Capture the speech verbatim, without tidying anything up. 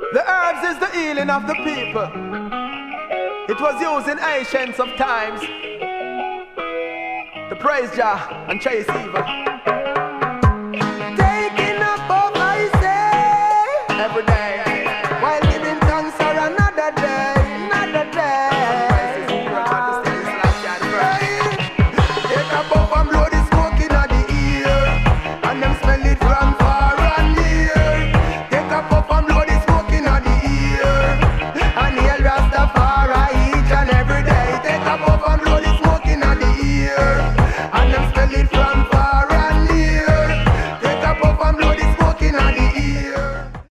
The herbs is the healing of the people. It was used in ancients of times to praise Jah and chase evil.